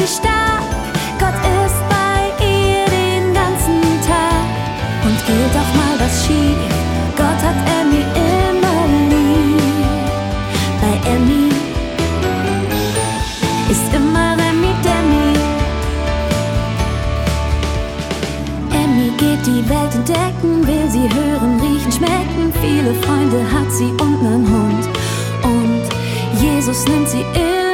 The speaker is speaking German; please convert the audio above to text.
stark, Gott ist bei ihr den ganzen Tag. Und geht auch mal was schief, Gott hat Emmy immer lieb. Bei Emmy ist immer Remi Demi. Emmy geht die Welt entdecken, will sie hören, riechen, schmecken. Viele Freunde hat sie und nen Hund. Und Jesus nimmt sie immer